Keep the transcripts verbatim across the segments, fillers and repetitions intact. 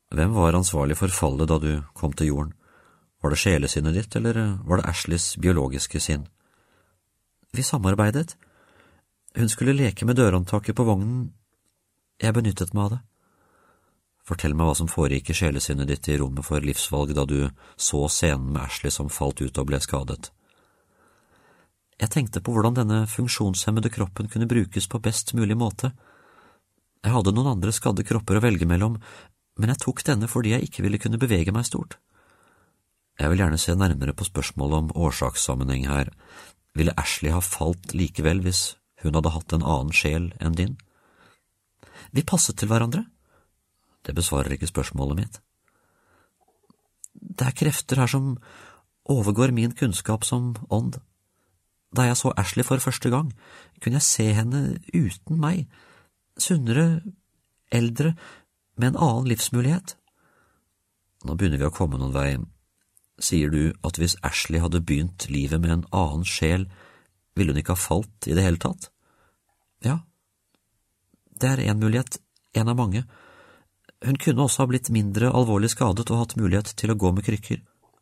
Hvem var ansvarlig for fallet da du kom til jorden? Var det sjelesinnet ditt, eller var det Ashleys biologiske sinn? Vi samarbeidet. Hun skulle leke med dørhåndtaket på vognen. Jeg benyttet meg av det. Fortell meg hva som foregikk i sjelesinnet ditt i rommet for livsvalg da du så scenen med Ashley som falt ut og ble skadet. Jeg tenkte på hvordan denne funksjonshemmede kroppen kunne brukes på best mulig måte. Jeg hadde noen andre skadde kropper å velge mellom, men jeg tok denne fordi jeg ikke ville kunne bevege meg stort. Jeg vil gjerne se nærmere på spørsmålet om årsakssammenheng her. Ville Ashley ha falt likevel hvis hun hadde hatt en annen sjel enn din? Vi passet til hverandre. Det besvarer ikke spørsmålet mitt. Det er krefter her som overgår min kunnskap som ånd. Da jeg så Ashley for første gang, kunne jeg se henne uten meg, sunnere, eldre, med en annen livsmulighet. Nå begynner vi å komme noen vei. Sier du at hvis Ashley hadde begynt livet med en annen sjel, ville hun ikke ha falt i det hele tatt? Ja, det er en mulighet, en av mange. Hun kunne også ha blitt mindre alvorlig skadet og hatt mulighet til å gå med krykker.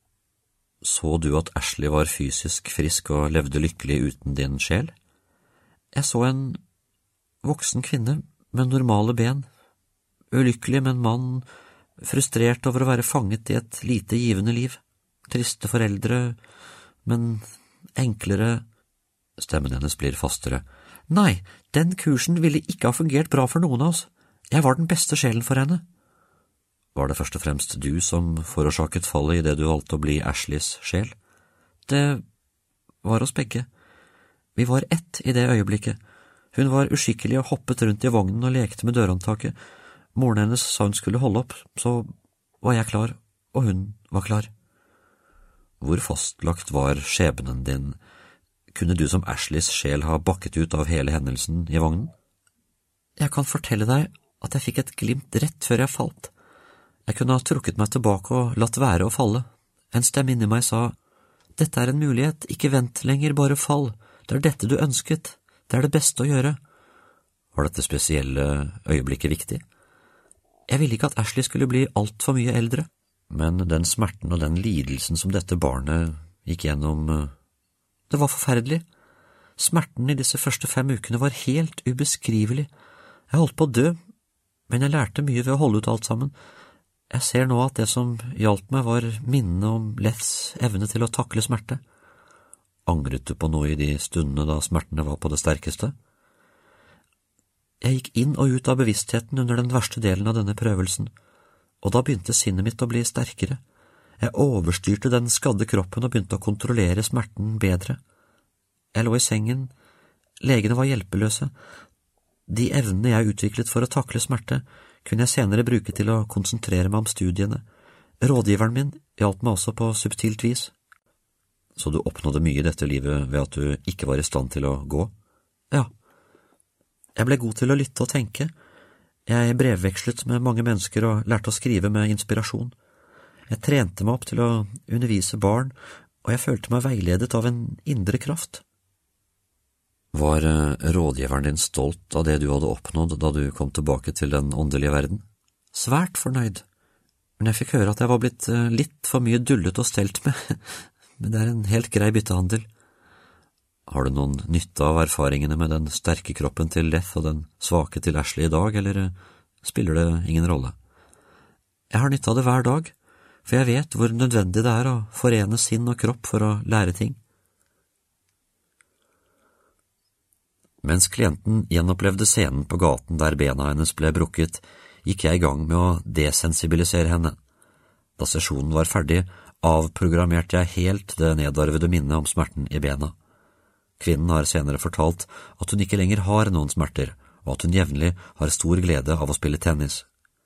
Så du at Ashley var fysisk frisk og levde lykkelig uten din sjel? Jeg så en voksen kvinne med normale ben, ulykkelig med en mann, frustrert over å være fanget i et lite givende liv, triste foreldre, men enklere. Stemmen hennes blir fastere. Nei, den kursen ville ikke ha fungert bra for noen av oss. Jeg var den beste sjelen for henne. Var det først og fremst du som forårsaket fallet i det du valgte å bli Ashleys sjel? Det var oss begge. Vi var ett i det øyeblikket. Hun var uskikkelig og hoppet rundt i vognen og lekte med dørhåndtaket. Moren hennes sa hun skulle holde opp, så var jeg klar, og hun var klar. Hvor fastlagt var skjebnen din? Kunne du som Ashleys sjel ha bakket ut av hele hendelsen i vognen? Jeg kan fortelle deg at jeg fikk et glimt rett før jeg falt. Jeg kunne ha trukket meg tilbake og latt være å falle. En stemme inni meg sa, dette er en mulighet, ikke vent lenger, bare fall. Det er dette du ønsket. Det er det beste å gjøre. Var dette spesielle øyeblikket viktig? Jeg ville ikke at Ashley skulle bli alt for mye eldre, men den smerten og den lidelsen som dette barnet gikk gjennom, det var forferdelig. Smerten i disse første fem ukene var helt ubeskrivelig. Jeg holdt på å dø, men jeg lærte mye ved å holde ut alt sammen. Jeg ser nå at det som hjalp meg var minnene om Leths evne til å takle smerte. Angret du på noe i de stundene da smertene var på det sterkeste? Jeg gikk inn og ut av bevisstheten under den verste delen av denne prøvelsen, og da begynte sinnet mitt å bli sterkere. Jeg overstyrte den skadde kroppen og begynte å kontrollere smerten bedre. Jeg lå i sengen, legene var hjelpeløse. De evnene jeg utviklet for å takle smerte, kunne jeg senere bruke til å konsentrere meg om studiene. Rådgiveren min hjalp meg også på subtilt vis. Så du oppnådde mye i dette livet ved at du ikke var i stand til å gå? Ja. Jeg ble god til å lytte og tenke. Jeg brevvekslet med mange mennesker og lærte å skrive med inspirasjon. Jeg trente meg opp til å undervise barn, og jeg følte meg veiledet av en indre kraft. Var rådgiveren din stolt av det du hadde oppnådd da du kom tilbake til den åndelige verden? Svært fornøyd, men jeg fikk høre at jeg var blitt litt for mye dullet og stelt med, men det er en helt grei byttehandel. Har du noen nytte av erfaringene med den sterke kroppen til Leth og den svake til Ashley i dag, eller spiller det ingen rolle? Jeg har nytte av det hver dag, for jeg vet hvor nødvendig det er å forene sinn og kropp for å lære ting. Mens klienten gjenopplevde scenen på gaten der bena hennes ble brukket, gikk jeg i gang med å desensibilisere henne. Da sesjonen var ferdig, avprogrammerte jeg helt det nedarvede minnet om smerten i bena. Kvinnen har senere fortalt at hun ikke lenger har noen smerter, og at hun jevnlig har stor glede av å spille tennis.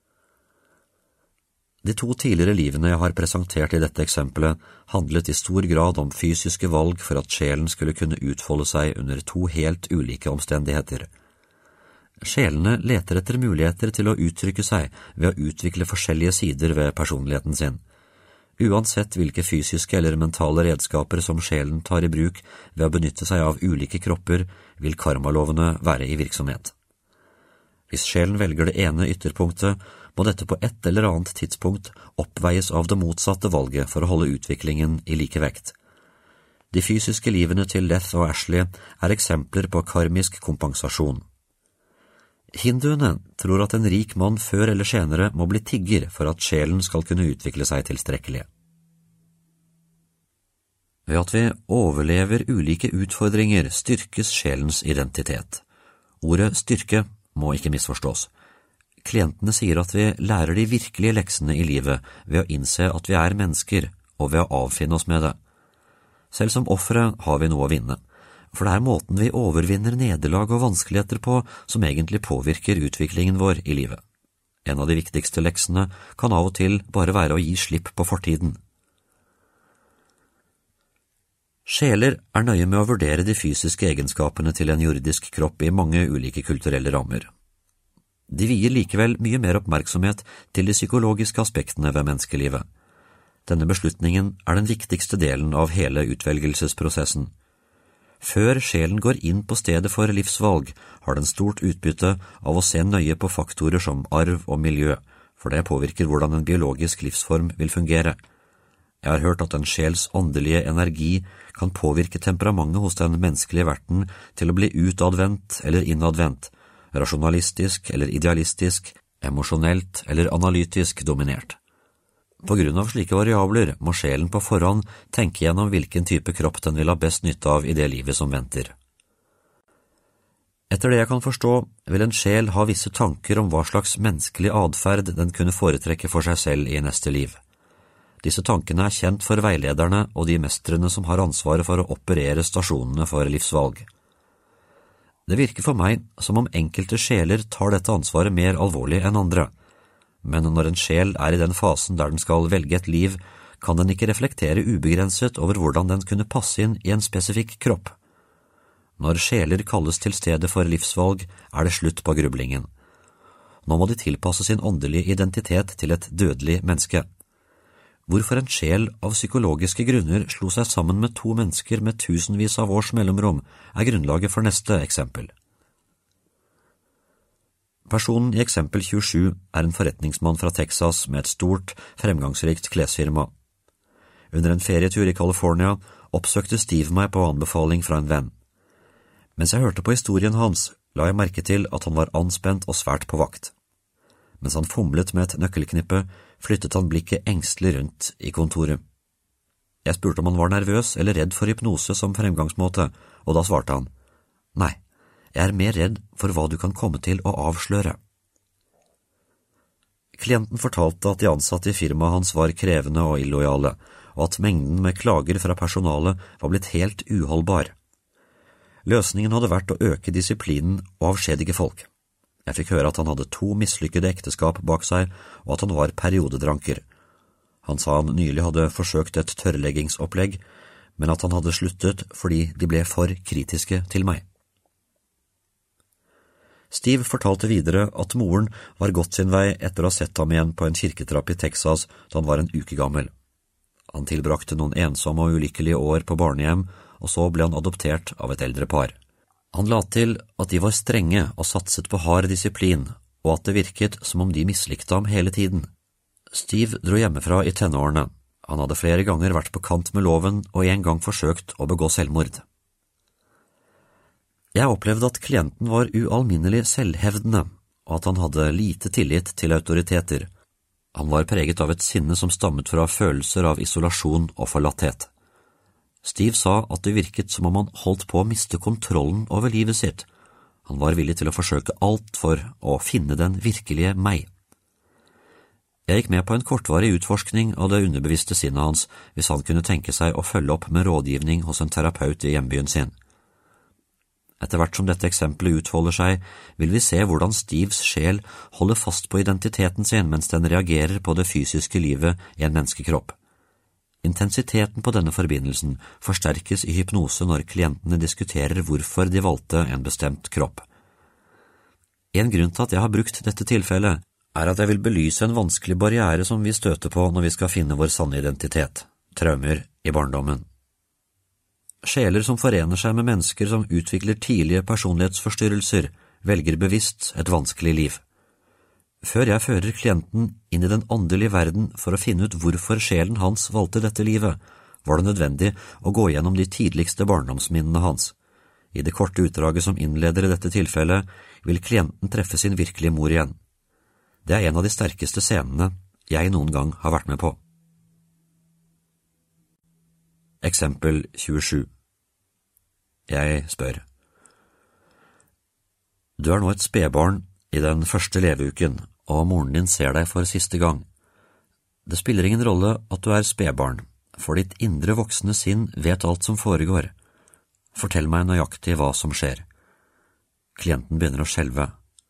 De to tidligere livene jeg har presentert i dette eksempelet handlet i stor grad om fysiske valg for at sjelen skulle kunne utfolde seg under to helt ulike omstendigheter. Sjelene leter etter muligheter til å uttrykke seg ved å utvikle forskjellige sider ved personligheten sin. Uansett hvilke fysiske eller mentale redskaper som sjelen tar i bruk ved å benytte seg av ulike kropper, vil karmalovene være i virksomhet. Hvis sjelen velger det ene ytterpunktet, må dette på et eller annet tidspunkt oppveies av det motsatte valget for å holde utviklingen i like vekt. De fysiske livene til Leth og Ashley er eksempler på karmisk kompensasjon. Hinduene tror at en rik mann før eller senere må bli tigger for at sjelen skal kunne utvikle seg tilstrekkelig. Ved at vi overlever ulike utfordringer styrkes sjelens identitet. Ordet styrke må ikke misforstås. Klientene sier at vi lærer de virkelige leksene i livet ved å innse at vi er mennesker og ved å avfinne oss med det. Selv som offere har vi noe å vinne, for det er måten vi overvinner nederlag og vanskeligheter på som egentlig påvirker utviklingen vår i livet. En av de viktigste leksene kan av og til bare være å gi slipp på fortiden. Sjeler er nøye med å vurdere de fysiske egenskapene til en jordisk kropp i mange ulike kulturelle rammer. De vier likevel mye mer oppmerksomhet til de psykologiske aspektene ved menneskelivet. Denne beslutningen er den viktigste delen av hele utvelgelsesprosessen. Før sjelen går inn på stedet for livsvalg, har den stort utbytte av å se nøye på faktorer som arv og miljø, for det påvirker hvordan en biologisk livsform vil fungere. Jeg har hørt at en sjels åndelige energi kan påvirke temperamentet hos den menneskelige verten til å bli utadvendt eller innadvendt, rasjonalistisk eller idealistisk, emosjonelt eller analytisk dominert. På grunn av slike variabler må sjelen på forhånd tenke gjennom hvilken type kropp den vil ha best nytte av i det livet som venter. Etter det jeg kan forstå, vil en sjel ha visse tanker om hva slags menneskelig adferd den kunne foretrekke for seg selv i neste liv. Disse tankene er kjent for veilederne og de mestrene som har ansvaret for å operere stasjonene for livsvalg. Det virker for meg som om enkelte sjeler tar dette ansvaret mer alvorlig enn andre. Men når en sjel er i den fasen der den skal velge et liv, kan den ikke reflektere ubegrenset over hvordan den kunne passe inn i en spesifikk kropp. Når sjeler kalles til stedet for livsvalg, er det slutt på grublingen. Nå må de tilpasse sin åndelige identitet til et dødelig menneske. Hvorfor en sjel av psykologiske grunner slo seg sammen med to mennesker med tusenvis av års mellomrom, er grunnlaget for neste eksempel. Personen i eksempel tjuesju er en forretningsmann fra Texas med et stort, fremgangsrikt klesfirma. Under en ferietur i California oppsøkte Steve meg på anbefaling fra en venn. Mens jeg hørte på historien hans, la jeg merke til at han var anspent og svært på vakt. Mens han fomlet med et nøkkelknippe, flyttet han blikket engstelig rundt i kontoret. Jeg spurte om han var nervøs eller redd for hypnose som fremgangsmåte, og da svarte han, «Nei, jeg er mer redd for hva du kan komme til å avsløre.» Klienten fortalte at de ansatte i firmaet hans var krevende og illojale, og at mengden med klager fra personalet var blitt helt uholdbar. Løsningen hadde vært å øke disiplinen og avskjedige folk. Jeg fikk høre at han hadde to mislykkede ekteskap bak seg, og at han var periodedranker. Han sa han nylig hadde forsøkt et tørrleggingsopplegg, men at han hadde sluttet fordi de ble for kritiske til meg. Steve fortalte videre at moren var gått sin vei etter å ha sett ham igjen på en kirketrapp i Texas da han var en uke gammel. Han tilbrakte noen ensomme og ulykkelige år på barnehjem, og så ble han adoptert av et eldre par. Han la til at de var strenge og satset på hard disiplin, og at det virket som om de mislikte ham hele tiden. Steve dro hjemmefra i tenårene. Han hadde flere ganger vært på kant med loven og en gang forsøkt å begå selvmord. Jeg opplevde at klienten var ualminnelig selvhevdende, og at han hadde lite tillit til autoriteter. Han var preget av et sinne som stammet fra følelser av isolasjon og forlatthet. Steve sa at det virket som om han holdt på å miste kontrollen over livet sitt. Han var villig til å forsøke alt for å finne den virkelige meg. Jeg gikk med på en kortvarig utforskning av det underbevisste sinnet hans hvis han kunne tenke seg å følge opp med rådgivning hos en terapeut i hjembyen sin. Etter hvert som dette eksempelet utfolder seg, vil vi se hvordan Steves sjel holder fast på identiteten sin mens den reagerer på det fysiske livet i en menneskekropp. Intensiteten på denne forbindelsen forsterkes i hypnose når klientene diskuterer hvorfor de valgte en bestemt kropp. En grunn til at jeg har brukt dette tilfellet er at jeg vil belyse en vanskelig barriere som vi støter på når vi skal finne vår sanne identitet, traumer i barndommen. Sjeler som forener seg med mennesker som utvikler tidlige personlighetsforstyrrelser, velger bevisst et vanskelig liv. Før jeg fører klienten inn i den åndelige verden for å finne ut hvorfor sjelen hans valgte dette livet, var det nødvendig å gå gjennom de tidligste barndomsminnene hans. I det korte utdraget som innleder i dette tilfellet, vil klienten treffe sin virkelige mor igjen. Det er en av de sterkeste scenene jeg noen gang har vært med på. Eksempel tjuesju. Jeg spør. Du er nå et spedbarn i den første leveuken, og moren din ser deg for siste gang. Det spiller ingen rolle at du er spedbarn, for ditt indre voksne sinn vet alt som foregår. Fortell meg nøyaktig hva som skjer. Klienten begynner å skjelve.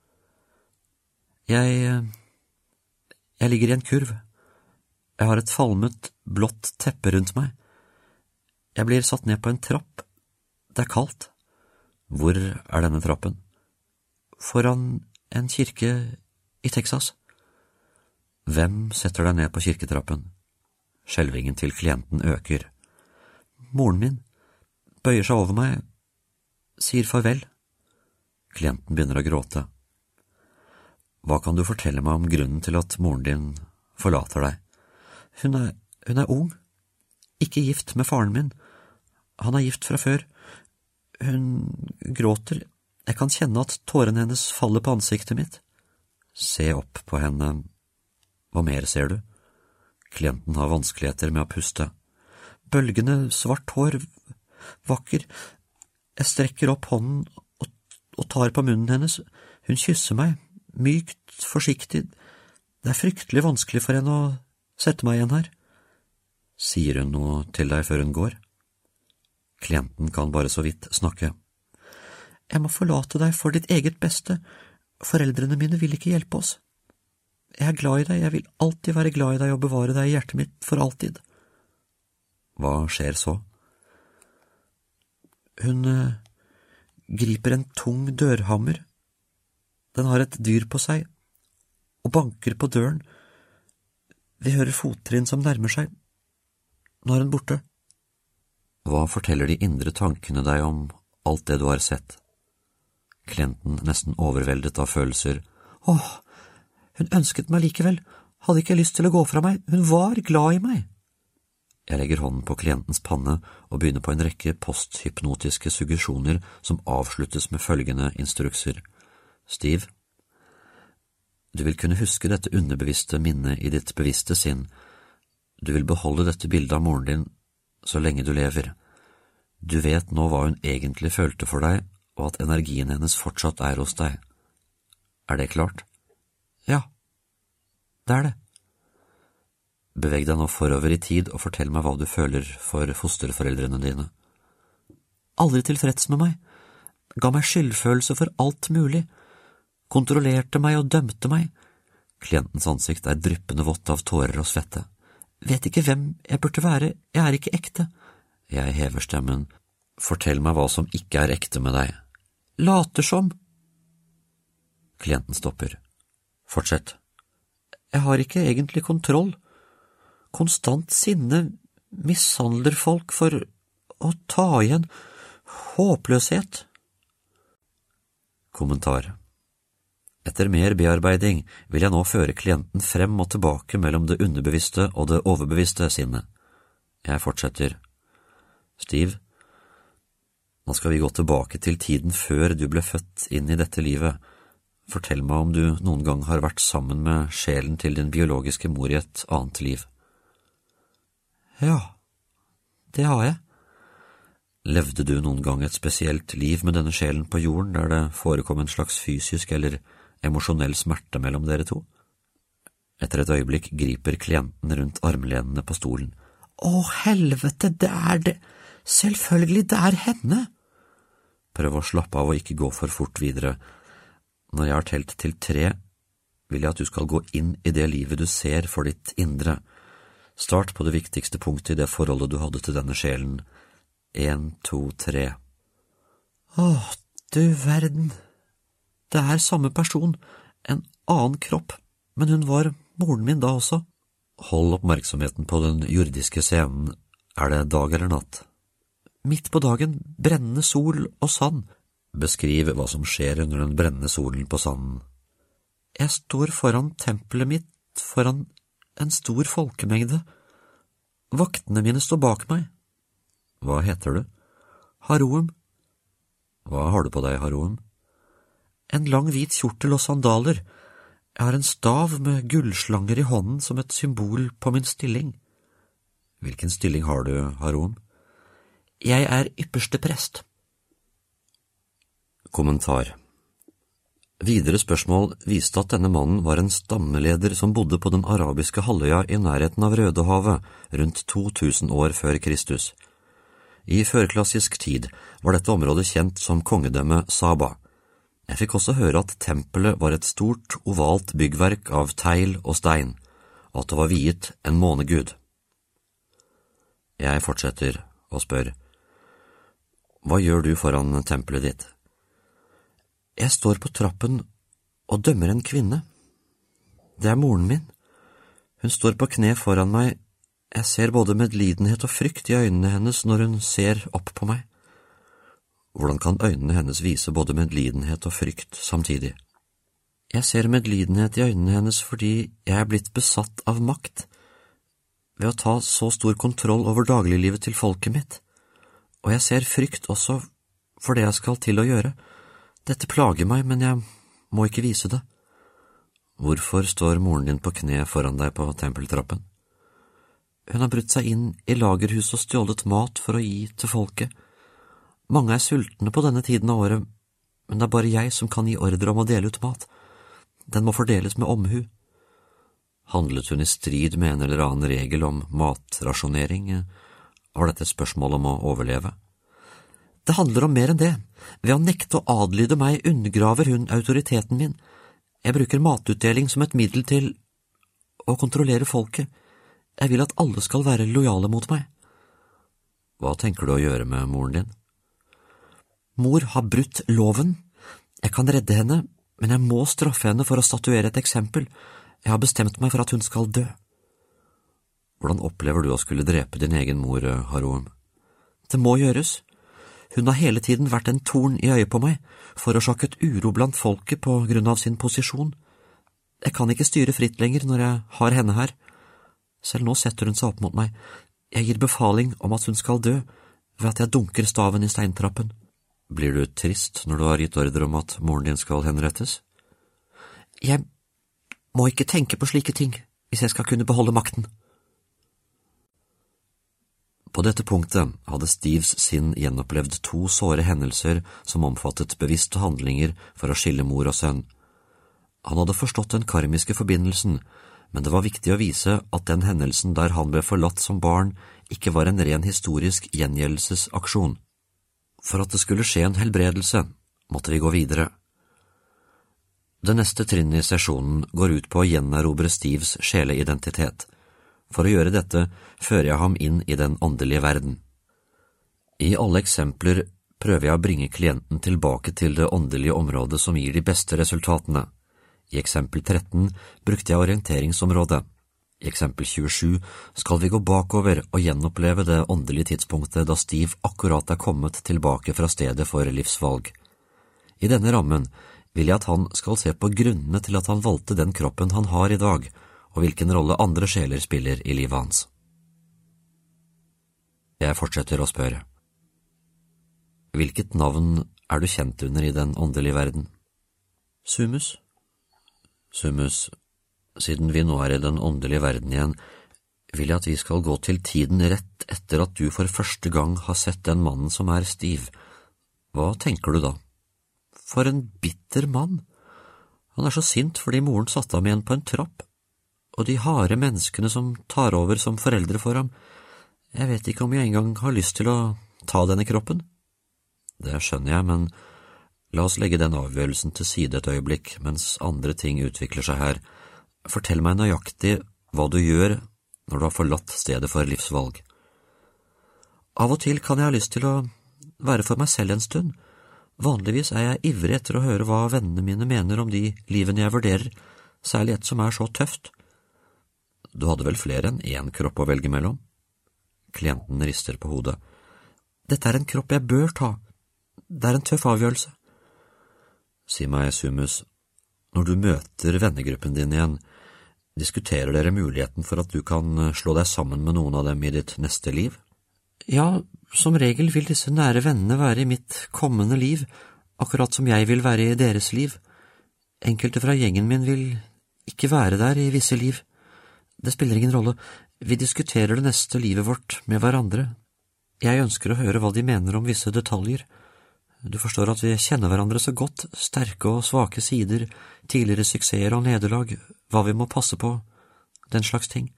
Jeg… jeg ligger i en kurv. Jeg har et falmet, blått teppe rundt meg. Jeg blir satt ned på en trapp. Det er kaldt. Hvor er denne trappen? Foran en kirke i Texas. Hvem setter deg ned på kirketrappen? Skjelvingen til klienten øker. Moren min bøyer seg over meg, sier farvel. Klienten begynner å gråte. Hva kan du fortelle meg om grunnen til at moren din forlater deg? Hun er, hun er ung, ikke gift med faren min. Han er gift fra før. Hun gråter. Jeg kan kjenne at tårene hennes faller på ansiktet mitt. Se opp på henne. Hva mer ser du? Klienten har vanskeligheter med å puste. Bølgende svart hår, vakker. Jeg strekker opp hånden og, og tar på munnen hennes. Hun kysser meg, mykt, forsiktig. Det er fryktelig vanskelig for henne å sette meg igjen her. Sier hun noe til deg før hun går? Klienten kan bare så vidt snakke. Jeg må forlate deg for ditt eget beste. Foreldrene mine vil ikke hjelpe oss. Jeg er glad i deg, jeg vil alltid være glad i deg og bevare deg i hjertet mitt for alltid. Hva skjer så? Hun uh, griper en tung dørhammer. Den har et dyr på seg, og banker på døren. Vi hører fottrinn som nærmer seg. Nå er hun borte. Hva forteller de indre tankene deg om alt det du har sett? Klienten nesten overveldet av følelser. Åh, hun ønsket meg likevel, hadde ikke lyst til å gå fra meg, hun var glad i meg. Jeg legger hånden på klientens panne og begynner på en rekke posthypnotiske suggesjoner som avsluttes med følgende instrukser. Steve, du vil kunne huske dette underbevisste minnet i ditt bevisste sinn. Du vil beholde dette bildet av moren din så lenge du lever. Du vet nå hva hun egentlig følte for deg, og at energien hennes fortsatt er hos deg. Er det klart? Ja, det er det. Beveg deg nå forover i tid og fortell meg hva du føler for fosterforeldrene dine. Aldri tilfreds med meg, ga meg skyldfølelse for alt mulig, kontrollerte meg og dømte meg. Klientens ansikt er dryppende vått av tårer og svette. Vet ikke hvem jeg burde være, jeg er ikke ekte. Jeg hever stemmen. Fortell meg hva som ikke er ekte med deg. Later som. Klienten stopper. Fortsett. Jeg har ikke egentlig kontroll. Konstant sinne mishandler folk for å ta igjen håpløshet. Kommentar. Etter mer bearbeiding vil jeg nå føre klienten frem og tilbake mellom det underbevisste og det overbevisste sinnet. Jeg fortsetter. Steve, nå skal vi gå tilbake til tiden før du ble født inn i dette livet. Fortell meg om du noen gang har vært sammen med sjelen til din biologiske mor i et annet liv. Ja, det har jeg. Levde du noen gang et spesielt liv med denne sjelen på jorden, der det forekom en slags fysisk eller emosjonell smerte mellom dere to? Etter et øyeblikk griper klienten rundt armlenene på stolen. Å, helvete, det er det! Selvfølgelig, det er henne! Prøv å slappe av og ikke gå for fort videre. Når jeg har telt til tre, vil jeg at du skal gå inn i det livet du ser for ditt indre. Start på det viktigste punktet i det forholdet du hadde til denne sjelen. En, to, tre. Åh, du verden. Det er samme person, en annen kropp, men hun var moren min da også. Hold oppmerksomheten på den jordiske scenen. Er det dag eller natt? Midt på dagen, brennende sol og sand. Beskriv hva som skjer under den brennende solen på sanden. Jeg står foran tempelet mitt, foran en stor folkemengde. Vaktene mine står bak meg. Hva heter du? Haroum. Hva har du på deg, Haroum? En lang hvit kjortel og sandaler. Jeg har en stav med gullslanger i hånden som et symbol på min stilling. Hvilken stilling har du, Haroum? Jeg er ypperste prest. Kommentar. Videre spørsmål viste at denne mannen var en stammeleder som bodde på den arabiske halvøya i nærheten av Rødehavet rundt to tusen år før Kristus. I førklassisk tid var dette området kjent som kongedømme Saba. Jeg fikk også høre at tempelet var et stort, ovalt byggverk av teil og stein, og at det var viet en månegud. Jeg fortsetter og spør, hva gjør du foran tempelet ditt? Jeg står på trappen og dømmer en kvinne. Det er moren min. Hun står på kne foran meg. Jeg ser både medlidenhet og frykt i øynene hennes når hun ser opp på meg. Hvordan kan øynene hennes vise både medlidenhet og frykt samtidig? Jeg ser medlidenhet i øynene hennes fordi jeg er blitt besatt av makt, ved å ta så stor kontroll over dagliglivet til folket mitt, og jeg ser frykt også for det jeg skal til å gjøre. Dette plager meg, men jeg må ikke vise det. Hvorfor står moren din på kne foran deg på tempeltrappen? Hun har brutt seg inn i lagerhuset og stjålet mat for å gi til folket. Mange er sultne på denne tiden av året, men det er bare jeg som kan gi ordre om å dele ut mat. Den må fordeles med omhu. Handlet hun i strid med en eller annen regel om matrasjonering? Var dette et spørsmål om å overleve? Det handler om mer enn det. Ved å nekte å adlyde meg undergraver hun autoriteten min. Jeg bruker matutdeling som et middel til å kontrollere folket. Jeg vil at alle skal være lojale mot meg. Hva tenker du å gjøre med moren din? Mor har brutt loven. Jeg kan redde henne, men jeg må straffe henne for å statuere et eksempel. Jeg har bestemt meg for at hun skal dø. Hvordan opplever du å skulle drepe din egen mor, Haroum? Det må gjøres. Hun har hele tiden vært en torn i øyet på meg, forårsaket uro blant folket på grunn av sin posisjon. Jeg kan ikke styre fritt lenger når jeg har henne her. Selv nå setter hun seg opp mot meg. Jeg gir befaling om at hun skal dø, ved at jeg dunker staven i steintrappen. Blir du trist når du har gitt ordre om at moren din skal henrettes? Jeg må ikke tenke på slike ting, hvis jeg skal kunne beholde makten. På dette punktet hadde Steves sinn gjenopplevd to såre hendelser som omfattet bevisste handlinger for å skille mor og sønn. Han hadde forstått den karmiske forbindelsen, men det var viktig å vise at den hendelsen der han ble forlatt som barn ikke var en ren historisk gjengjeldelsesaksjon. For at det skulle skje en helbredelse, måtte vi gå videre. Det neste trinnet i sesjonen går ut på å gjenerobre Steves sjeleidentitet. For å gjøre dette fører jeg ham inn i den åndelige verden. I alle eksempler prøver jeg å bringe klienten tilbake til det åndelige området som gir de beste resultatene. I eksempel tretten brukte jeg orienteringsområdet. I eksempel tjuesju skal vi gå bakover og gjenoppleve det åndelige tidspunktet da Steve akkurat er kommet tilbake fra stedet for livsvalg. I denne rammen vil jeg at han skal se på grunnene til at han valgte den kroppen han har i dag, og hvilken rolle andre sjeler spiller i livet hans. Jeg fortsetter å spørre. Hvilket navn er du kjent under i den åndelige verden? Sumus. Sumus, siden vi nå er i den åndelige verden igjen, vil jeg at vi skal gå til tiden rett etter at du for første gang har sett den mannen som er Steve. Hva tenker du da? For en bitter mann. Han er så sint fordi moren satte ham igjen på en trapp. Og de harde menneskene som tar over som foreldre for ham. Jeg vet ikke om jeg engang har lyst til å ta denne kroppen. Det skjønner jeg, men la oss legge den avgjørelsen til side et øyeblikk, mens andre ting utvikler seg her. Fortell meg nøyaktig hva du gjør når du har forlatt stedet for livsvalg. Av og til kan jeg ha lyst til å være for meg selv en stund. Vanligvis er jeg ivrig etter å høre hva vennene mine mener om de livene jeg vurderer, særlig et som er så tøft. Du hadde vel flere enn én kropp å velge mellom? Klienten rister på hodet. Dette er en kropp jeg bør ta. Det er en tøff avgjørelse. Si meg, Sumus, når du møter vennegruppen din igjen, diskuterer dere muligheten for at du kan slå deg sammen med noen av dem i ditt neste liv? Ja, som regel vil disse nære vennene være i mitt kommende liv, akkurat som jeg vil være i deres liv. Enkelte fra gjengen min vil ikke være der i visse liv. Det spiller ingen rolle, vi diskuterer det neste livet vårt med hverandre. Jeg ønsker å høre hva de mener om visse detaljer. Du forstår at vi kjenner hverandre så godt, sterke og svake sider, tidligere suksesser og nederlag, hva vi må passe på, den slags ting.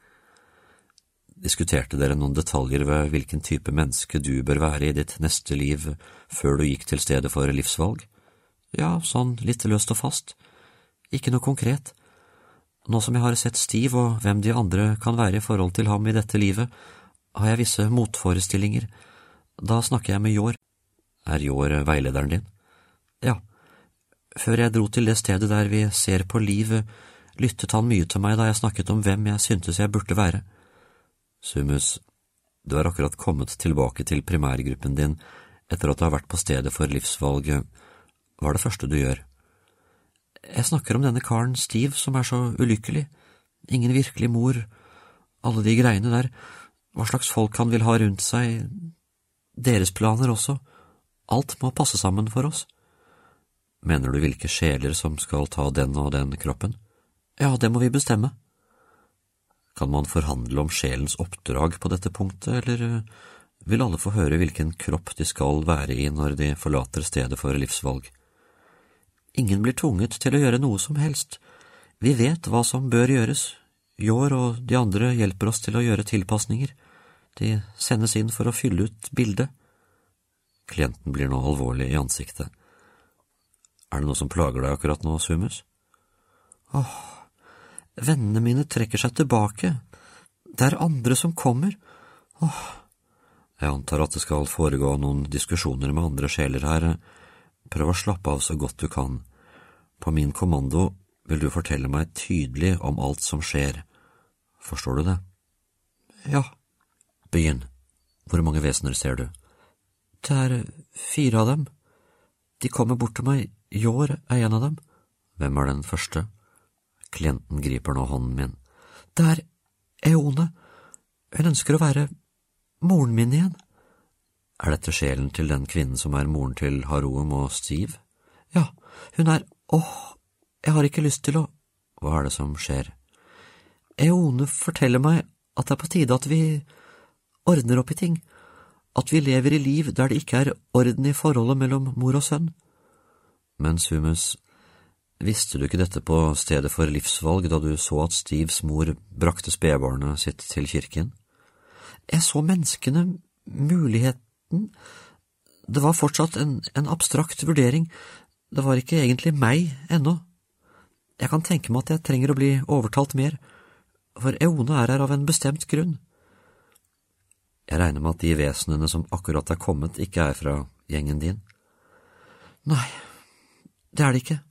Diskuterte dere noen detaljer ved hvilken type menneske du bør være i ditt neste liv før du gikk til stedet for livsvalg? Ja, sånn litt løst og fast. Ikke noe konkret. Nå som jeg har sett Steve og hvem de andre kan være i forhold til ham i dette livet, har jeg visse motforestillinger. Da snakker jeg med Jår. Er Jår veilederen din? Ja. Før jeg dro til det stedet der vi ser på liv, lyttet han mye til meg da jeg snakket om hvem jeg syntes jeg burde være. Sumus, du har akkurat kommet tilbake til primærgruppen din etter at du har vært på stedet for livsvalget. Hva er det første du gjør? Jeg snakker om denne karen Steve som er så ulykkelig. Ingen virkelig mor. Alle de greiene der. Hva slags folk han vil ha rundt seg. Deres planer også. Alt må passe sammen for oss. Mener du hvilke sjeler som skal ta den og den kroppen? Ja, det må vi bestemme. Kan man forhandle om sjelens oppdrag på dette punktet, eller vil alle få høre hvilken kropp de skal være i når de forlater stedet for livsvalg? Ingen blir tvunget til å gjøre noe som helst. Vi vet hva som bør gjøres. Jår og de andre hjelper oss til å gjøre tilpasninger. De sendes inn for å fylle ut bildet. Klienten blir nå alvorlig i ansiktet. Er det noe som plager deg akkurat nå, Sumus? Åh, vennene mine trekker seg tilbake. Det er andre som kommer. Åh. Jeg antar at det skal foregå noen diskusjoner med andre sjeler her. Prøv å slappe av så godt du kan. På min kommando vil du fortelle meg tydelig om alt som skjer. Forstår du det? Ja. Begynn. Hvor mange vesener ser du? Det er fire av dem. De kommer bort til meg. Jår er en av dem. Hvem er den første? Klienten griper nå hånden min. Det er Eone. Hun ønsker å være moren min igjen. Er dette sjelen til den kvinnen som er moren til Haroum og Steve? Ja, hun er… Åh, jeg har ikke lyst til å… Hva er det som skjer? Eone forteller meg at det er på tide at vi ordner opp i ting. At vi lever i liv der det ikke er orden i forholdet mellom mor og sønn. Men Sumus, visste du ikke dette på stedet for livsvalg da du så at Steves mor brakte spedbarnet sitt til kirken? Jeg så menneskene, muligheten. Det var fortsatt en, en abstrakt vurdering. Det var ikke egentlig meg ennå. Jeg kan tenke meg at jeg trenger å bli overtalt mer, for Eone er her av en bestemt grunn. Jeg regner med at de vesenene som akkurat er kommet ikke er fra gjengen din? Nei, det er det ikke.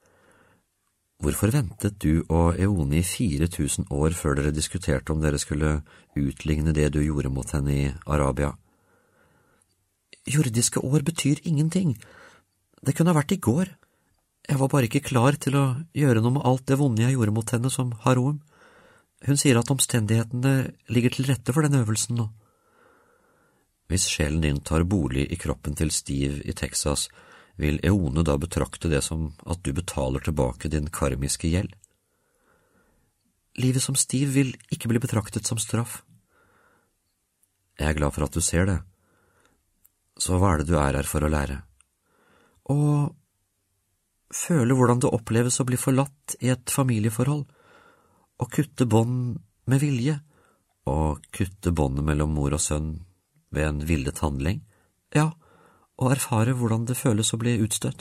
Hvorfor ventet du og Eone i fire tusen år før dere diskuterte om dere skulle utligne det du gjorde mot henne i Arabia? Jordiske år betyr ingenting. Det kunne ha vært i går. Jeg var bare ikke klar til å gjøre noe med alt det vonde jeg gjorde mot henne som Haroum. Hun sier at omstendighetene ligger til rette for den øvelsen nå. Hvis sjelen din tar bolig i kroppen til Steve i Texas, vil Eone da betrakte det som at du betaler tilbake din karmiske gjeld? Livet som Steve vil ikke bli betraktet som straff. Jeg er glad for at du ser det. Så hva er det du er her for å lære? Å føle hvordan det oppleves å bli forlatt i et familieforhold, å kutte bånd med vilje, og kutte båndet mellom mor og sønn ved en villet handling, ja, og erfare hvordan det føles å bli utstøtt.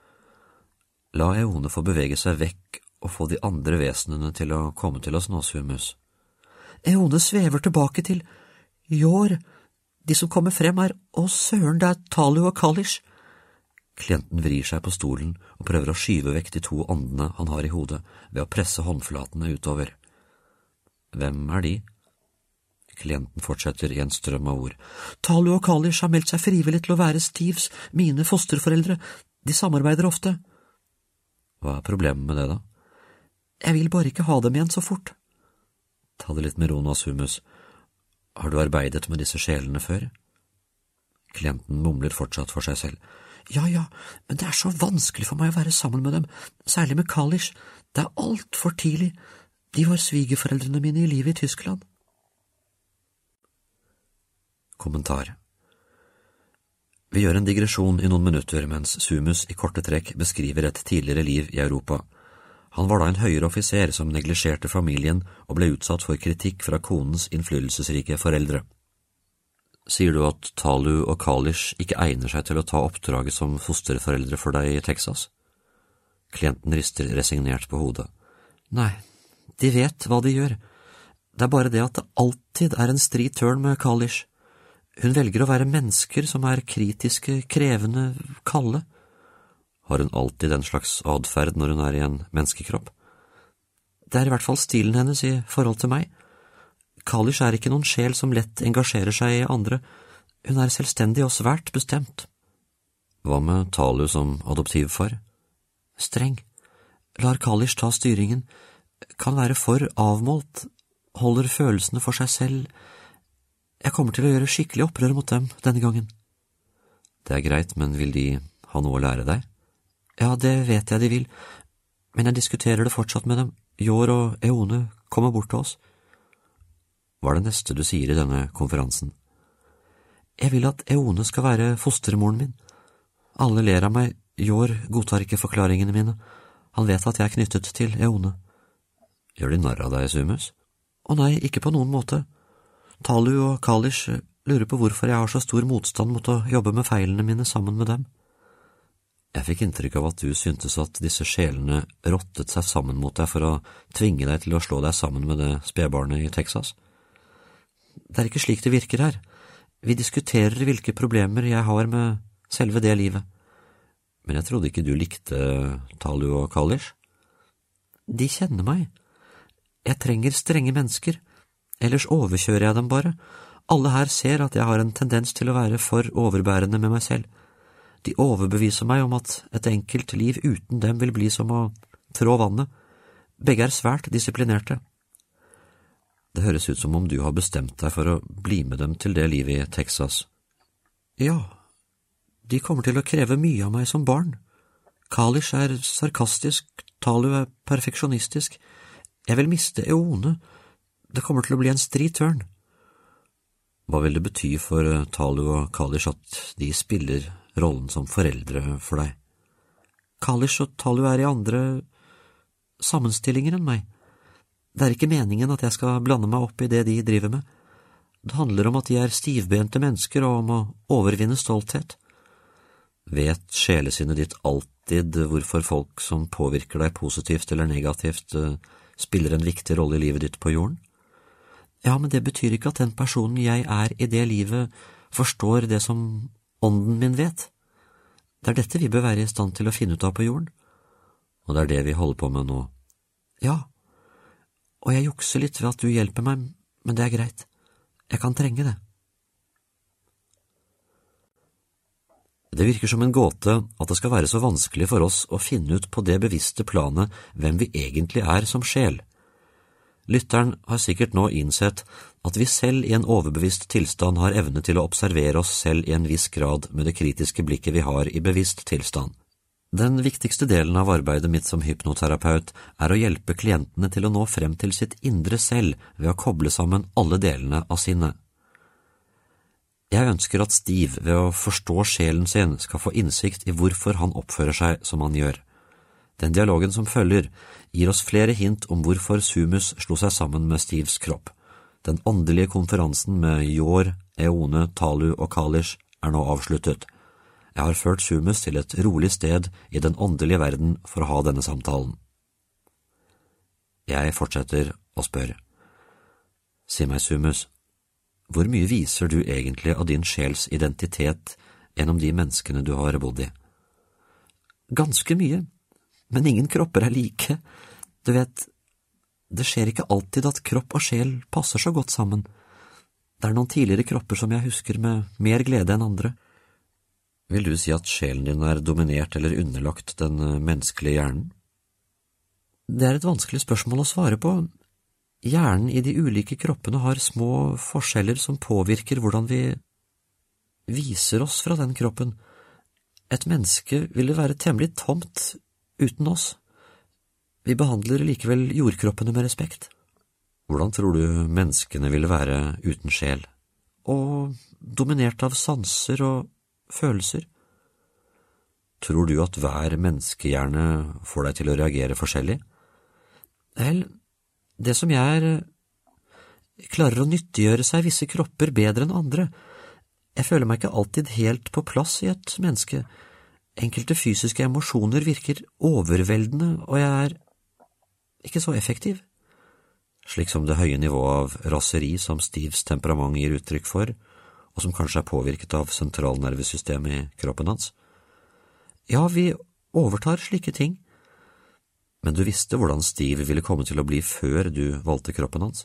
La Eone få bevege seg vekk og få de andre vesenene til å komme til oss nå, Sumus. Eone svever tilbake til Jår. De som kommer frem er, å søren, det er Talu og Kalish. Klienten vrir seg på stolen og prøver å skyve vekk de to åndene han har i hodet ved å presse håndflatene utover. Hvem er de? Klienten fortsetter i en strøm av ord. Talu og Kalish har meldt seg frivillig til å være Steves, mine fosterforeldre. De samarbeider ofte. Hva er problemet med det da? Jeg vil bare ikke ha dem igjen så fort. Ta det litt med ro nå, Sumus. Har du arbeidet med disse sjelene før? Klienten mumler fortsatt for seg selv. Ja, ja, men det er så vanskelig for meg å være sammen med dem, særlig med Kalish. Det er alt for tidlig. De var svigerforeldrene mine i livet i Tyskland. Kommentar. Vi gjør en digresjon i noen minutter mens Sumus i korte trekk beskriver et tidligere liv i Europa. Han var da en høyere offiser som neglisjerte familien og ble utsatt for kritikk fra konens innflytelsesrike foreldre. Sier du at Talu og Kalish ikke egner seg til å ta oppdraget som fosterforeldre for deg i Texas? Klienten rister resignert på hodet. Nei, de vet hva de gjør. Det er bare det at det alltid er en stri turn med Kalish. Hun velger å være mennesker som er kritiske, krevende, kalde. Har hun alltid den slags adferd når hun er i en menneskekropp? Det er i hvert fall stilen hennes i forhold til meg. Kalish er ikke noen sjel som lett engasjerer seg i andre. Hun er selvstendig og svært bestemt. Hva med Talu som adoptivfar? Streng. Lar Kalish ta styringen. Kan være for avmålt. Holder følelsene for seg selv. Jeg kommer til å gjøre skikkelig opprør mot dem denne gangen. Det er greit, men vil de ha noe å lære deg? Ja, det vet jeg de vil, men jeg diskuterer det fortsatt med dem. Jor og Eone kommer bort til oss. Hva er det neste du sier i denne konferansen? Jeg vil at Eone skal være fostermoren min. Alle ler av meg, Jor godtar ikke forklaringene mine. Han vet at jeg er knyttet til Eone. Gjør de narr av deg, Sumus? Å nei, ikke på noen måte. Talu og Kalish lurer på hvorfor jeg har så stor motstand mot å jobbe med feilene mine sammen med dem. Jeg fikk inntrykk av at du syntes at disse sjelene rottet seg sammen mot deg for å tvinge deg til å slå deg sammen med det spedbarnet i Texas. Det er ikke slik det virker her. Vi diskuterer hvilke problemer jeg har med selve det livet. Men jeg trodde ikke du likte Talu og Kalish. De kjenner meg. Jeg trenger strenge mennesker. Ellers overkjører jeg dem bare. Alle her ser at jeg har en tendens til å være for overbærende med meg selv. De overbeviser meg om at et enkelt liv uten dem vil bli som å trå vannet. Begge er svært disiplinerte. Det høres ut som om du har bestemt deg for å bli med dem til det livet i Texas. Ja, de kommer til å kreve mye av meg som barn. Kalish er sarkastisk, Talu er perfeksjonistisk. Jeg vil miste Eone. Det kommer til å bli en stri turn. Hva vil det bety for Talu og Kalish at de spiller rollen som foreldre for deg? Kalish og Talu er i andre sammenstillinger enn meg. Det er ikke meningen at jeg skal blande meg opp i det de driver med. Det handler om at de er stivbente mennesker og om å overvinne stolthet. Vet sjelesinnet ditt alltid hvorfor folk som påvirker deg positivt eller negativt spiller en viktig rolle i livet ditt på jorden? Ja, men det betyr ikke at den personen jeg er i det livet forstår det som ånden min vet. Det er dette vi bør være i stand til å finne ut av på jorden. Og det er det vi holder på med nå. Ja, og jeg jukser litt ved at du hjelper meg, men det er greit. Jeg kan trenge det. Det virker som en gåte at det skal være så vanskelig for oss å finne ut på det bevisste planet hvem vi egentlig er som sjel. Lytteren har sikkert nå innsett at vi selv i en overbevisst tilstand har evne til å observere oss selv i en viss grad med det kritiske blikket vi har i bevisst tilstand. Den viktigste delen av arbeidet mitt som hypnoterapeut er å hjelpe klientene til å nå frem til sitt indre selv ved å koble sammen alle delene av sinnet. Jeg ønsker at Steve ved å forstå sjelen sin skal få innsikt i hvorfor han oppfører seg som han gjør. Den dialogen som følger gir oss flere hint om hvorfor Sumus slo seg sammen med Steves kropp. Den åndelige konferansen med Jor, Eone, Talu og Kalish er nå avsluttet. Jeg har ført Sumus til et rolig sted i den åndelige verden for å ha denne samtalen. Jeg fortsetter og spør. Si meg, Sumus, hvor mye viser du egentlig av din sjels identitet gjennom de menneskene du har bodd i? Ganske mye, men ingen kropper er like. Du vet, det skjer ikke alltid at kropp og sjel passer så godt sammen. Det er noen tidligere kropper som jeg husker med mer glede enn andre. Vil du si at sjelen din er dominert eller underlagt den menneskelige hjernen? Det er et vanskelig spørsmål å svare på. Hjernen i de ulike kroppene har små forskjeller som påvirker hvordan vi viser oss fra den kroppen. Et menneske ville være temmelig tomt uten oss. Vi behandler likevel jordkroppene med respekt. Hvordan tror du menneskene ville være uten sjel, og dominert av sanser og følelser? Tror du at hver menneskehjerne får deg til å reagere forskjellig? Vel, det som jeg er, klarer å nyttiggjøre seg visse kropper bedre enn andre. Jeg føler meg ikke alltid helt på plass i et menneske. Enkelte fysiske emosjoner virker overveldende, og jeg er ikke så effektiv. Slik som det høye nivået av raseri som Steves temperament gir uttrykk for, og som kanskje er påvirket av sentralnervesystemet i kroppen hans. Ja, vi overtar slike ting, men du visste hvordan Steve ville komme til å bli før du valgte kroppen hans.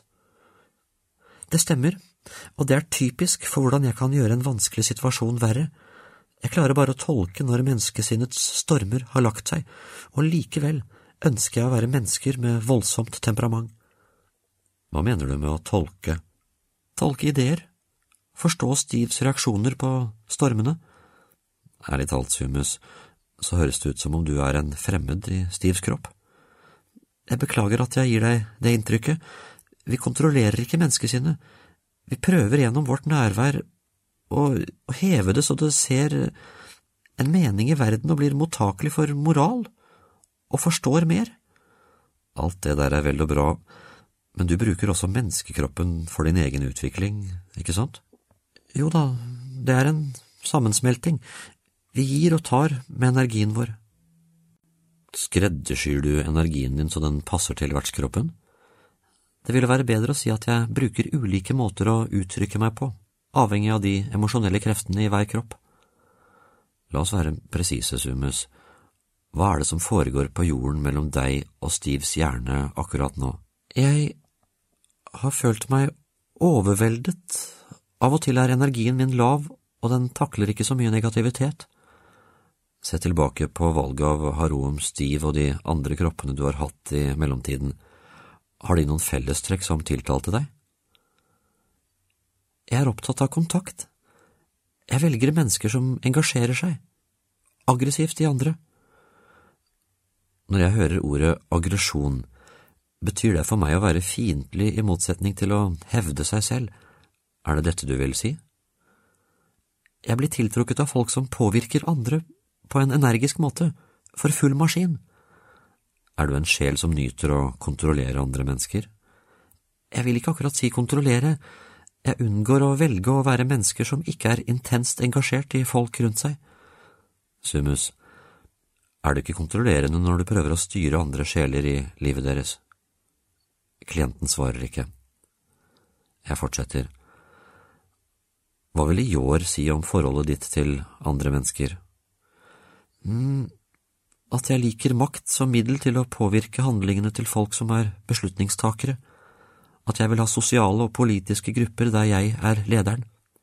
Det stemmer, og det er typisk for hvordan jeg kan gjøre en vanskelig situasjon verre. Jeg klarer bare å tolke når menneskesinnets stormer har lagt seg, og likevel ønsker jeg å være mennesker med voldsomt temperament. Hva mener du med å tolke? Tolke ideer? Forstå Steves reaksjoner på stormene? Ærlig talt, Sumus, så høres det ut som om du er en fremmed i Steves kropp. Jeg beklager at jeg gir deg det inntrykket. Vi kontrollerer ikke menneskesinnet. Vi prøver gjennom vårt nærvær å, å heve det så det ser en mening i verden og blir mottakelig for moral, og forstår mer. Alt det der er vel og bra, men du bruker også menneskekroppen for din egen utvikling, ikke sant? Jo da, det er en sammensmelting. Vi gir og tar med energien vår. Skreddersyr du energien din så den passer til vertskroppen? Det ville være bedre å si at jeg bruker ulike måter å uttrykke meg på, avhengig av de emosjonelle kreftene i hver kropp. La oss være presise, Sumus. Hva er det som foregår på jorden mellom deg og Steves hjerne akkurat nå? Jeg har følt meg overveldet. Av og til er energien min lav, og den takler ikke så mye negativitet. Se tilbake på valget av Haroum, Steve og de andre kroppene du har hatt i mellomtiden. Har de noen fellestrekk som tiltalte deg? Jeg er opptatt av kontakt. Jeg velger mennesker som engasjerer seg, aggressivt i andre. Når jeg hører ordet aggresjon, betyr det for meg å være fiendtlig i motsetning til å hevde seg selv. Er det dette du vil si? Jeg blir tiltrukket av folk som påvirker andre på en energisk måte, for full maskin. Er du en sjel som nyter å kontrollere andre mennesker? Jeg vil ikke akkurat si kontrollere. Jeg unngår å velge å være mennesker som ikke er intenst engasjert i folk rundt seg. Sumus, er du ikke kontrollerende når du prøver å styre andre sjeler i livet deres? Klienten svarer ikke. Jeg fortsetter. Hva vil Jår si om forholdet ditt til andre mennesker? Mm, at jeg liker makt som middel til å påvirke handlingene til folk som er beslutningstakere. At jeg vil ha sosiale og politiske grupper der jeg er lederen.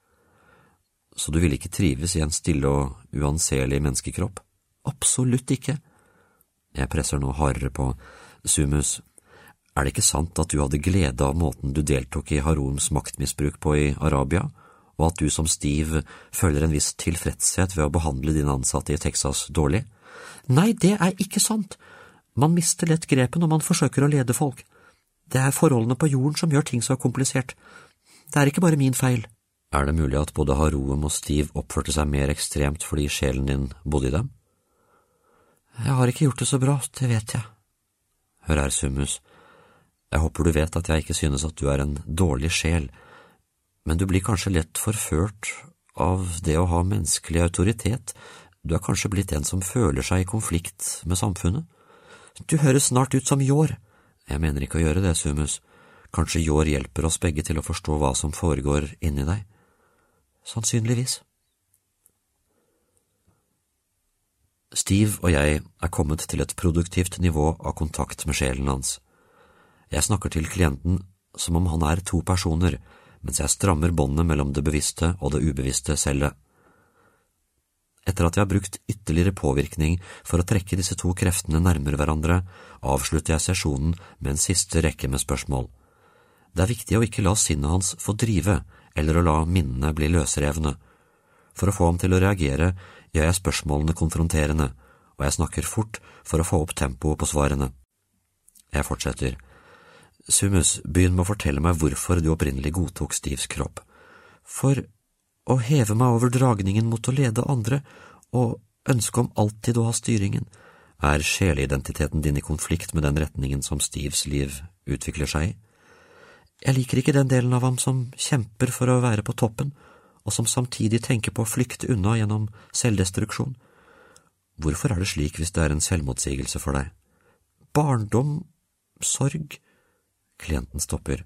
Så du vil ikke trives i en stille og uanselig menneskekropp? Absolutt ikke. Jeg presser nå hardere på. Sumus, er det ikke sant at du hadde glede av måten du deltok i Haroums maktmisbruk på i Arabia, og at du som Steve føler en viss tilfredshet ved å behandle dine ansatte i Texas dårlig? Nei, det er ikke sant. Man mister lett grepen når man forsøker å lede folk. Det er forholdene på jorden som gjør ting så komplisert. Det er ikke bare min feil. Er det mulig at både Haroum og Steve oppførte seg mer ekstremt fordi sjelen din bodde i dem? Jeg har ikke gjort det så bra, det vet jeg. Hør her, Sumus. Jeg håper du vet at jeg ikke synes at du er en dårlig sjel, men du blir kanskje lett forført av det å ha menneskelig autoritet. Du er kanskje blitt en som føler seg i konflikt med samfunnet. Du høres snart ut som Jår. Jeg mener ikke å gjøre det, Sumus. Kanskje Jår hjelper oss begge til å forstå hva som foregår inni deg. Sannsynligvis. Steve og jeg er kommet til et produktivt nivå av kontakt med sjelen hans. Jeg snakker til klienten som om han er to personer, mens jeg strammer båndet mellom det bevisste og det ubevisste cellet. Etter at jeg har brukt ytterligere påvirkning for å trekke disse to kreftene nærmere hverandre, avslutter jeg sesjonen med en siste rekke med spørsmål. Det er viktig å ikke la sinnet hans få drive, eller å la minnene bli løsrevne. For å få ham til å reagere, gjør jeg spørsmålene konfronterende, og jeg snakker fort for å få opp tempoet på svarene. Jeg fortsetter. Sumus, begynn med å fortelle meg hvorfor du opprinnelig godtok Steves kropp. For å heve meg over dragningen mot å lede andre, og ønske om alltid å ha styringen, er sjeleidentiteten din i konflikt med den retningen som Steves liv utvikler seg i. Jeg liker ikke den delen av ham som kjemper for å være på toppen, og som samtidig tenker på å flykte unna gjennom selvdestruksjon. Hvorfor er det slik hvis det er en selvmotsigelse for deg? Barndom, sorg… Klienten stopper.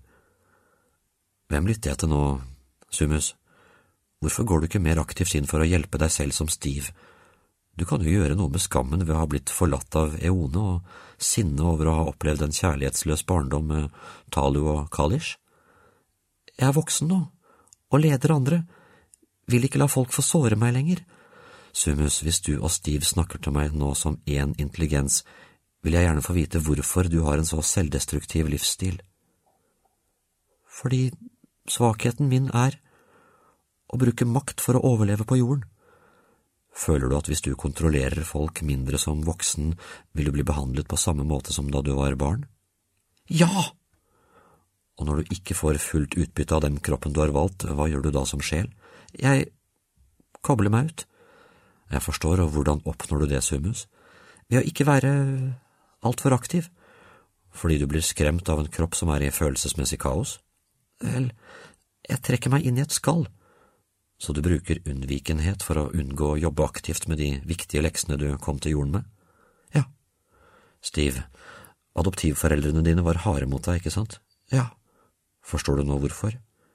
Hvem lytter jeg til nå, Sumus? Hvorfor går du ikke mer aktivt inn for å hjelpe deg selv som Steve? Du kan jo gjøre noe med skammen ved å ha blitt forlatt av Eone og sinne over å ha opplevd en kjærlighetsløs barndom med Talu og Kalish. Jeg er voksen nå, og leder andre. Vil ikke la folk få såre meg lenger. Sumus, hvis du og Steve snakker til meg nå som en intelligens, vil jeg gjerne få vite hvorfor du har en så selvdestruktiv livsstil. Fordi svakheten min er å bruke makt for å overleve på jorden. Føler du at hvis du kontrollerer folk mindre som voksen, vil du bli behandlet på samme måte som da du var barn? Ja! Og når du ikke får fullt utbytte av den kroppen du har valgt, hva gjør du da som sjel? Jeg kobler meg ut. Jeg forstår, og hvordan oppnår du det, Sumus? Ved å ikke være alt for aktiv, fordi du blir skremt av en kropp som er i følelsesmessig kaos? Vel, jeg trekker meg inn i et skall. Så du bruker unnvikenhet for å unngå å jobbe aktivt med de viktige leksene du kom til jorden med? Ja. Steve, adoptivforeldrene dine var harde mot deg, ikke sant? Ja. Forstår du nå hvorfor?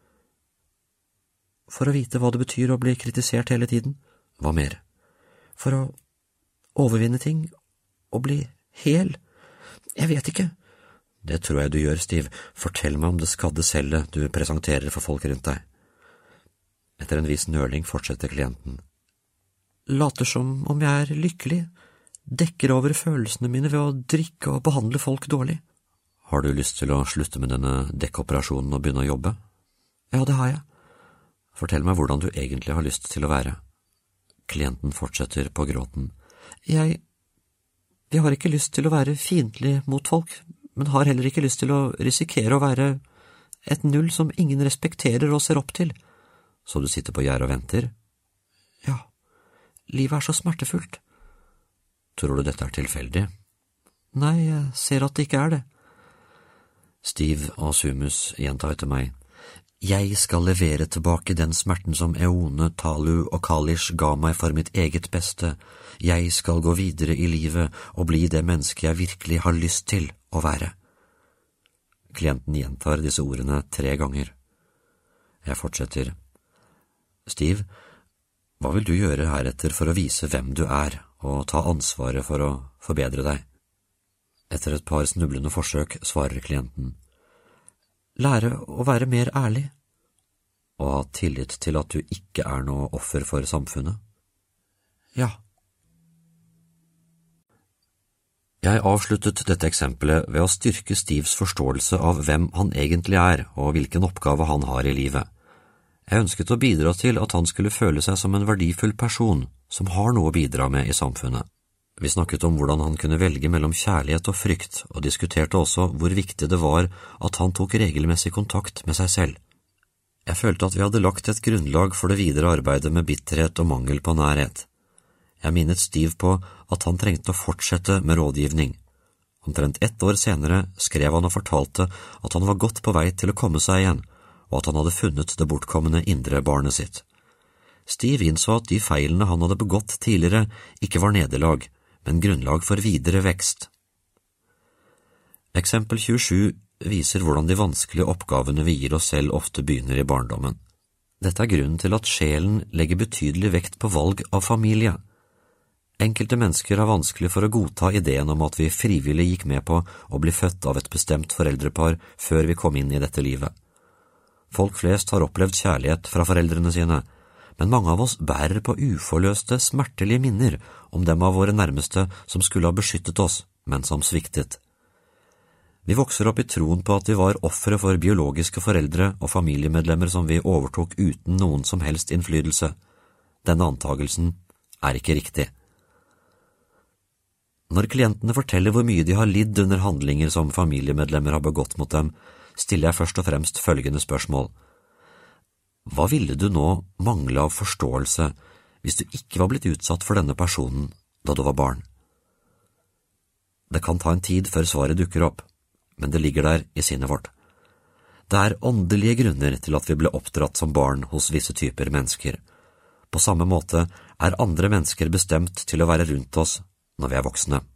For å vite hva det betyr å bli kritisert hele tiden. Hva mer? For å overvinne ting og bli hel. Jeg vet ikke. Det tror jeg du gjør, Steve. Fortell meg om det skadde cellet du presenterer for folk rundt deg. Etter en viss nøling fortsetter klienten. Later som om jeg er lykkelig, dekker over følelsene mine ved å drikke og behandle folk dårlig. Har du lyst til å slutte med denne dekkoperasjonen og begynne å jobbe? Ja, det har jeg. Fortell meg hvordan du egentlig har lyst til å være. Klienten fortsetter på gråten. Jeg… jeg har ikke lyst til å være fiendtlig mot folk, men har heller ikke lyst til å risikere å være et null som ingen respekterer og ser opp til. Så du sitter på gjerdet og venter? Ja, livet er så smertefullt. Tror du dette er tilfeldig? Nei, jeg ser at det ikke er det. Steve og Sumus gjentar etter meg. Jeg skal levere tilbake den smerten som Eone, Talu og Kalish ga meg for mitt eget beste. Jeg skal gå videre i livet og bli det mennesket jeg virkelig har lyst til å være. Klienten gjentar disse ordene tre ganger. Jeg fortsetter. Steve, hva vil du gjøre heretter for å vise hvem du er, og ta ansvaret for å forbedre deg? Etter et par snublende forsøk svarer klienten. Lære å være mer ærlig, og ha tillit til at du ikke er noe offer for samfunnet. Ja. Jeg avsluttet dette eksempelet ved å styrke Steves forståelse av hvem han egentlig er, og hvilken oppgave han har i livet. Jeg ønsket å bidra til at han skulle føle seg som en verdifull person som har noe å bidra med i samfunnet. Vi snakket om hvordan han kunne velge mellom kjærlighet og frykt, og diskuterte også hvor viktig det var at han tok regelmessig kontakt med seg selv. Jeg følte at vi hadde lagt et grunnlag for det videre arbeidet med bitterhet og mangel på nærhet. Jeg minnet Steve på at han trengte å fortsette med rådgivning. Omtrent ett år senere skrev han og fortalte at han var godt på vei til å komme seg igjen, og at han hadde funnet det bortkommende indre barnet sitt. Steve innså at de feilene han hadde begått tidligere ikke var nederlag, men grunnlag for videre vekst. Eksempel tjuesju viser hvordan de vanskelige oppgavene vi gir oss selv ofte begynner i barndommen. Dette er grunnen til at sjelen legger betydelig vekt på valg av familie. Enkelte mennesker har vanskelig for å godta ideen om at vi frivillig gikk med på å bli født av et bestemt foreldrepar før vi kom inn i dette livet. Folk flest har opplevd kjærlighet fra foreldrene sine, men mange av oss bærer på uforløste, smertelige minner om dem av våre nærmeste som skulle ha beskyttet oss, men som sviktet. Vi vokser opp i troen på at vi var ofre for biologiske foreldre og familiemedlemmer som vi overtok uten noen som helst innflytelse. Denne antagelsen er ikke riktig. Når klientene forteller hvor mye de har lidd under handlinger som familiemedlemmer har begått mot dem, stiller jeg først og fremst følgende spørsmål. Hva ville du nå mangle av forståelse hvis du ikke var blitt utsatt for denne personen da du var barn? Det kan ta en tid før svaret dukker opp, men det ligger der i sinnet vårt. Det er åndelige grunner til at vi ble oppdratt som barn hos visse typer mennesker. På samme måte er andre mennesker bestemt til å være rundt oss når vi er voksne.